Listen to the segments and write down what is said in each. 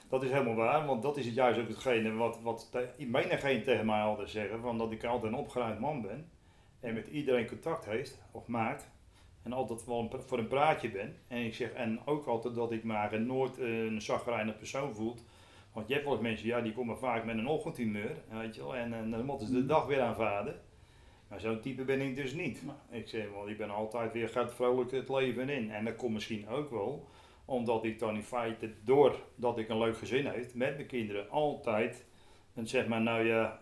Dat is helemaal waar, want dat is het juist ook hetgene wat menigeen tegen mij altijd zeggen, van dat ik altijd een opgeruimd man ben en met iedereen contact heeft of maakt en altijd wel voor een praatje ben. En ik zeg en ook altijd dat ik maar nooit een chagrijnig persoon voelt. Want je hebt wel eens mensen, ja, die komen vaak met een ochtendhumeur, weet je wel, en dan moeten ze de dag weer aanvaarden. Maar zo'n type ben ik dus niet. Ik zeg wel, ik ben altijd weer, gaat vrolijk het leven in. En dat komt misschien ook wel omdat ik dan in feite, doordat ik een leuk gezin heb met mijn kinderen, altijd, en zeg maar nou ja,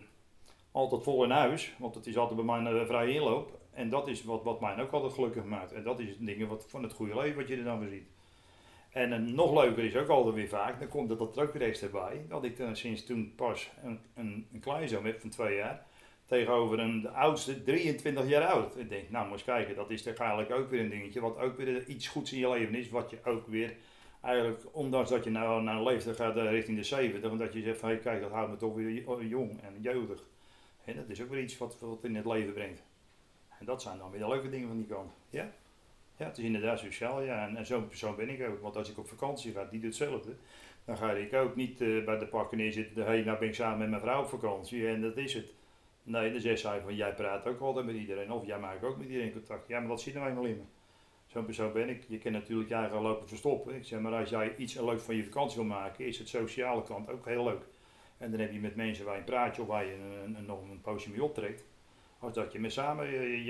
altijd vol in huis. Want het is altijd bij mij een vrije inloop. En dat is wat mij ook altijd gelukkig maakt. En dat is dingen van het goede leven wat je er dan weer ziet. En nog leuker is ook altijd weer vaak, dan komt dat er ook weer extra bij, dat ik dan sinds toen pas een kleinzoon heb van 2 jaar, tegenover de oudste 23 jaar oud. Ik denk, nou moet eens kijken, dat is toch eigenlijk ook weer een dingetje, wat ook weer iets goeds in je leven is, wat je ook weer eigenlijk, ondanks dat je nou naar een leeftijd gaat richting de 70, omdat je zegt van, hey, kijk, dat houdt me toch weer jong en jeugdig. En dat is ook weer iets wat in het leven brengt. En dat zijn dan weer de leuke dingen van die kant. Ja? Ja, het is inderdaad sociaal, ja. En zo'n persoon ben ik ook. Want als ik op vakantie ga, die doet hetzelfde. Dan ga ik ook niet bij de pakken neerzitten. Hey, nou ben ik samen met mijn vrouw op vakantie en dat is het. Nee, dan zegt zij van, jij praat ook altijd met iedereen. Of jij maakt ook met iedereen contact. Ja, maar dat zit er eenmaal in me. Zo'n persoon ben ik. Je kan natuurlijk je eigen lopen verstoppen. Ik zeg maar, als jij iets leuk van je vakantie wil maken, is het sociale kant ook heel leuk. En dan heb je met mensen waar je een praatje of waar je nog een poosje mee optrekt. Als dat je met samen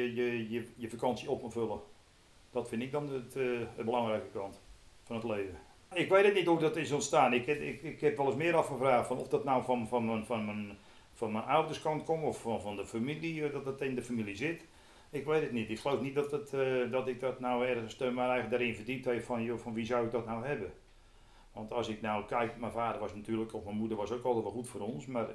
je vakantie op moet vullen. Dat vind ik dan het belangrijke kant van het leven. Ik weet het niet hoe dat is ontstaan. Ik heb wel eens meer afgevraagd van of dat nou van mijn ouders kant komt of van de familie, dat het in de familie zit. Ik weet het niet. Ik geloof niet dat ik dat nou ergens maar eigenlijk daarin verdiept heb van, joh, van wie zou ik dat nou hebben. Want als ik nou kijk, mijn vader was natuurlijk, of mijn moeder was ook altijd wel goed voor ons, maar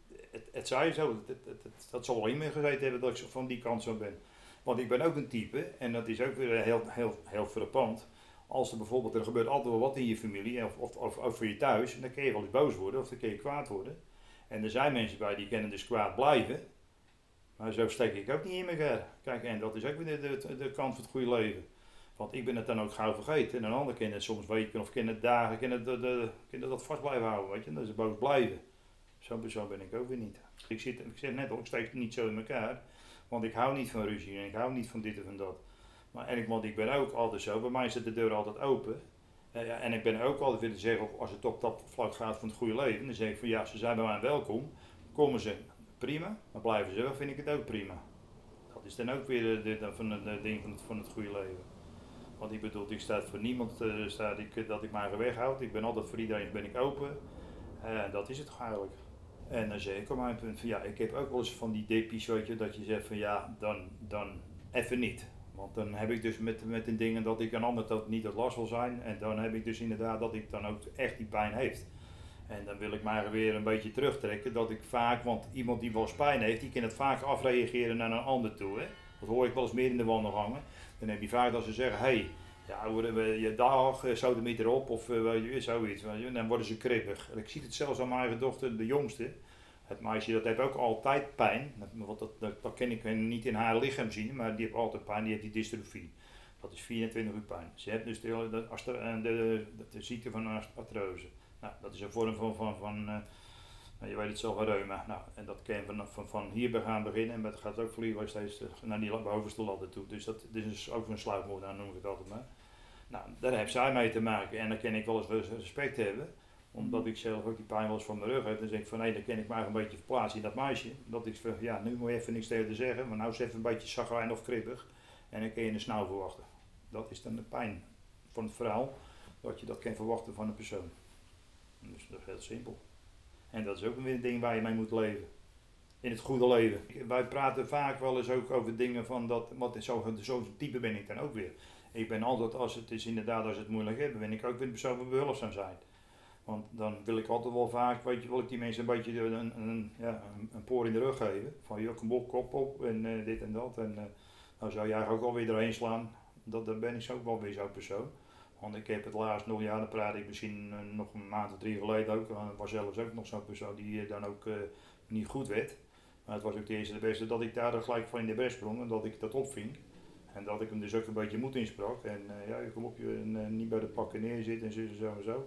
het zij zo, dat zal wel in me gezeten hebben dat ik van die kant zo ben. Want ik ben ook een type, en dat is ook weer heel frappant. Als er bijvoorbeeld, er gebeurt altijd wel wat in je familie, of ook voor je thuis, dan kun je wel eens boos worden, of dan kun je kwaad worden. En er zijn mensen bij die kunnen dus kwaad blijven, maar zo steek ik ook niet in elkaar. Kijk, en dat is ook weer de kant van het goede leven. Want ik ben het dan ook gauw vergeten. En een ander kan het soms weken of kan het dagen, kan dat vast blijven houden, weet je. Dat ze boos blijven. Zo'n persoon ben ik ook weer niet. Ik zeg net al, ik steek niet zo in elkaar. Want ik hou niet van ruzie en ik hou niet van dit en van dat. Want ik ben ook altijd zo, bij mij zit de deur altijd open. Ja, en ik ben ook altijd willen zeggen, als het op dat vlak gaat van het goede leven, dan zeg ik van ja, ze zijn bij mij welkom. Komen ze, prima. Maar blijven ze wel, vind ik het ook prima. Dat is dan ook weer de ding van het goede leven. Want ik bedoel, ik sta voor niemand dat ik mijn weg houd. Ik ben altijd voor iedereen ben ik open. Dat is het toch eigenlijk. En dan zeg ik op mijn punt van ja, ik heb ook wel eens van die dippies, weet je, dat je zegt van ja, dan even niet. Want dan heb ik dus met de dingen dat ik een ander dat niet tot last wil zijn. En dan heb ik dus inderdaad dat ik dan ook echt die pijn heeft. En dan wil ik maar weer een beetje terugtrekken dat ik vaak, want iemand die wel eens pijn heeft, die kan het vaak afreageren naar een ander toe. Hè? Dat hoor ik wel eens meer in de wandelgangen. Dan heb je vaak dat ze zeggen, hey, ja, je dag, sodemiet erop of zoiets. En dan worden ze kribbig. Ik zie het zelfs aan mijn eigen dochter, de jongste. Het meisje dat heeft ook altijd pijn. Want dat kan ik niet in haar lichaam zien, maar die heeft altijd pijn, die heeft die dystrofie. Dat is 24 uur pijn. Ze heeft dus de ziekte van artrose. Nou, dat is een vorm je weet het zelf, van reuma. Nou, en dat kan van hier gaan beginnen en dat gaat ook vliegen steeds naar die bovenste ladder toe. Dus dat is ook een sluipmoord, noem ik het altijd maar. Nou, daar heeft zij mee te maken en dan kan ik wel eens respect hebben. Omdat ik zelf ook die pijn wel eens van mijn rug heb. Dan zeg ik van nee, dan kan ik maar een beetje verplaatsen in dat meisje. Dat ik van ja, nu moet je even niks tegen te zeggen. Maar nou is even een beetje zagrijn of kribbig. En dan kun je een snauw verwachten. Dat is dan de pijn van het verhaal. Dat je dat kan verwachten van een persoon. Dus dat is heel simpel. En dat is ook weer een ding waar je mee moet leven. In het goede leven. Wij praten vaak wel eens ook over dingen van dat, zo'n type ben ik dan ook weer. Ik ben altijd, als het moeilijk is, ben ik ook weer de persoon waar behulpzaam zijn. Want dan wil ik altijd wel vaak, weet je, wil ik die mensen een beetje een poor in de rug geven. Van joh, kom op, kop op en dit en dat. En nou zou jij ook alweer erheen slaan. Dan ben ik ook wel weer zo'n persoon. Want ik heb het laatst nog, ja, dan praat ik misschien nog een maand of 3 geleden ook. Was zelfs ook nog zo'n persoon die dan ook niet goed werd. Maar het was ook de eerste de beste dat ik daar gelijk van in de bres sprong en dat ik dat opving. En dat ik hem dus ook een beetje moed insprak. En ja, kom op, je niet bij de pakken neerzitten en zo en zo.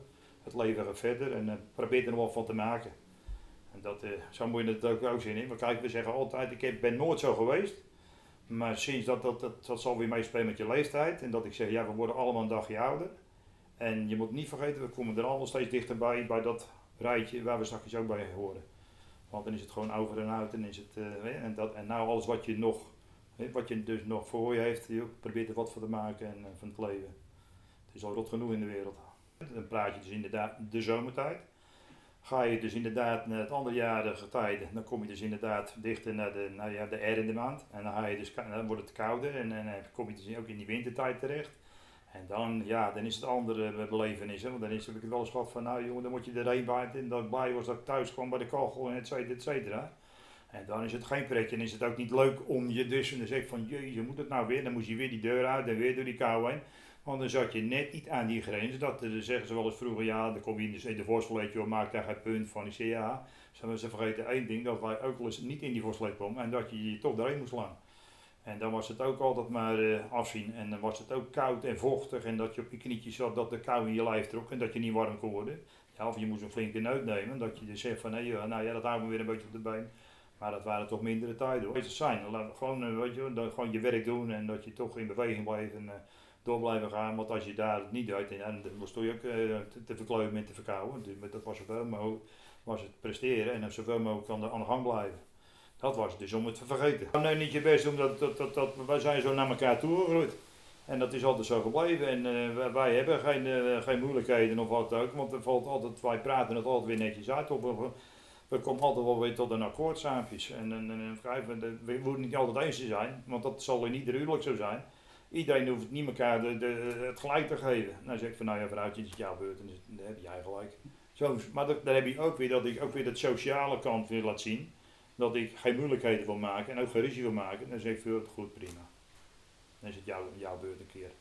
het leven gaat verder en probeer er nog wat van te maken. En dat, zo moet je het ook zien. Maar kijk, we zeggen altijd, ik ben nooit zo geweest. Maar sinds dat zal weer meespelen met je leeftijd. En dat ik zeg, ja, we worden allemaal een dagje ouder. En je moet niet vergeten, we komen er allemaal steeds dichterbij bij dat rijtje waar we straks ook bij horen. Want dan is het gewoon over en uit en is het, en nou alles wat je dus nog voor je heeft, je probeert er wat van te maken en van het leven. Het is al rot genoeg in de wereld. Dan praat je dus inderdaad de zomertijd. Ga je dus inderdaad naar het anderjarige tijden, dan kom je dus inderdaad dichter naar de R in de maand. En dan wordt het kouder en dan kom je dus ook in die wintertijd terecht. En dan is het andere belevenis. Hè? Want dan heb ik het wel eens gehad van, nou jongen, dan moet je erheen buiten. En dat ik blij was dat ik thuis kwam bij de kachel en et cetera. En dan is het geen pretje en is het ook niet leuk om je dus. En dan zeg ik van, je moet het nou weer. Dan moest je weer die deur uit en weer door die kou heen. Want dan zat je net niet aan die grens. Dat zeggen ze wel eens vroeger, ja, dan kom je in de voorsleet, joh, maak daar geen punt van. Ik zeg ja, ze vergeten één ding, dat wij ook wel eens niet in die voorsleet komen en dat je toch doorheen moest slaan. En dan was het ook altijd maar afzien en dan was het ook koud en vochtig en dat je op je knietjes zat, dat de kou in je lijf trok en dat je niet warm kon worden. Ja, of je moest een flinke neut nemen, dat je dus zegt van nee, nou ja, dat houdt me weer een beetje op de been. Maar dat waren toch mindere tijden hoor. Het zijn, gewoon, weet je, gewoon je werk doen en dat je toch in beweging blijft en door blijven gaan. Want als je daar het niet doet, dan stond je ook te verkleumen en te verkouden. Dus dat was zoveel mogelijk was het presteren en zoveel mogelijk aan de gang blijven. Dat was het dus om het te vergeten. Nee, niet je best doen, wij zijn zo naar elkaar toegegroeid. En dat is altijd zo gebleven. En wij hebben geen moeilijkheden of wat ook. Want er valt altijd, wij praten het altijd weer netjes uit. We komen altijd wel weer tot een akkoord saampjes. We hoeven niet altijd eens te zijn, want dat zal in ieder huwelijk zo zijn. Iedereen hoeft niet elkaar het gelijk te geven. Dan zeg ik van nou ja, vrouwtje, het is jouw beurt en dan heb jij gelijk. Zo, maar dan heb je ook weer dat ik ook weer dat sociale kant weer laat zien. Dat ik geen moeilijkheden wil maken en ook geen ruzie wil maken. Dan zeg ik veel goed, prima. Dan is het jouw beurt een keer.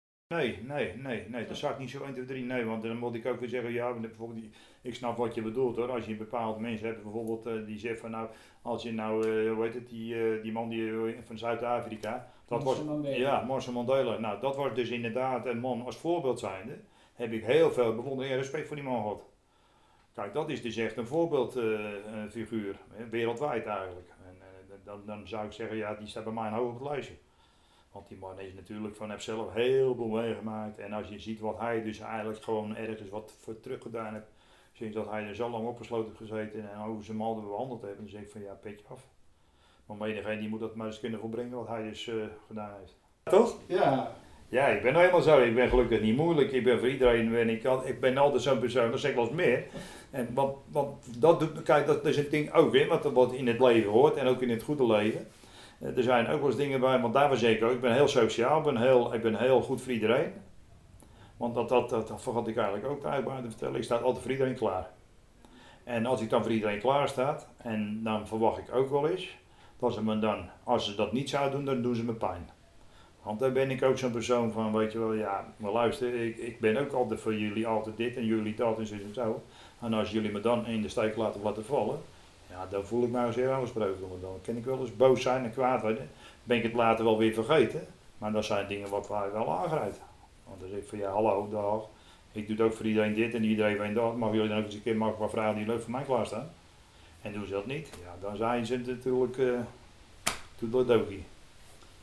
Nee, dat zou ik niet zo 1, 2, 3, nee, want dan moet ik ook weer zeggen, ja, bijvoorbeeld ik snap wat je bedoelt hoor, als je een bepaald mensen hebt, bijvoorbeeld die zegt van nou, als je nou, hoe heet het, die man van Zuid-Afrika, dat was, ja, Nelson Mandela, nou dat was dus inderdaad een man als voorbeeld zijnde, heb ik heel veel bewondering en respect voor die man gehad. Kijk, dat is dus echt een voorbeeldfiguur, wereldwijd eigenlijk. En dan zou ik zeggen, ja, die staat bij mij hoog op het lijstje. Want die man is natuurlijk heeft zelf heel veel meegemaakt. En als je ziet wat hij dus eigenlijk gewoon ergens wat voor teruggedaan heeft. Sinds dat hij er zo lang opgesloten heeft gezeten en over zijn malden behandeld heeft. Dan zeg ik van ja, petje af. Maar menigeen die moet dat maar eens kunnen volbrengen wat hij dus gedaan heeft. Toch? Ja. Ja, ik ben nou helemaal zo. Ik ben gelukkig niet moeilijk. Ik ben voor iedereen, ik ben altijd zo'n persoon, dat zeg ik wel eens meer. En want dat is een ding ook weer, wat in het leven hoort en ook in het goede leven. Er zijn ook wel eens dingen bij, want daar was ik ook. Ik ben heel sociaal, ik ben heel goed voor iedereen. Want dat vergat ik eigenlijk ook uitgebreid te vertellen. Ik sta altijd voor iedereen klaar. En als ik dan voor iedereen klaar sta, en dan verwacht ik ook wel eens, dat ze me dan, als ze dat niet zouden doen, dan doen ze me pijn. Want daar ben ik ook zo'n persoon van, weet je wel, ja, maar luister, ik ben ook altijd voor jullie altijd dit en jullie dat en zo. En als jullie me dan in de steek laten vallen, ja, dan voel ik mij zeer aangesproken. Want dan kan ik wel eens boos zijn en kwaad worden. Ben ik het later wel weer vergeten. Maar dat zijn dingen wat wij wel aangrijpen. Want dan zeg ik van ja, hallo, dag. Ik doe het ook voor iedereen dit en iedereen weet dat. Mag jullie dan ook eens een keer maar vragen die leuk voor mij klaarstaan? En doen ze dat niet, ja, dan zijn ze natuurlijk toedeledokie.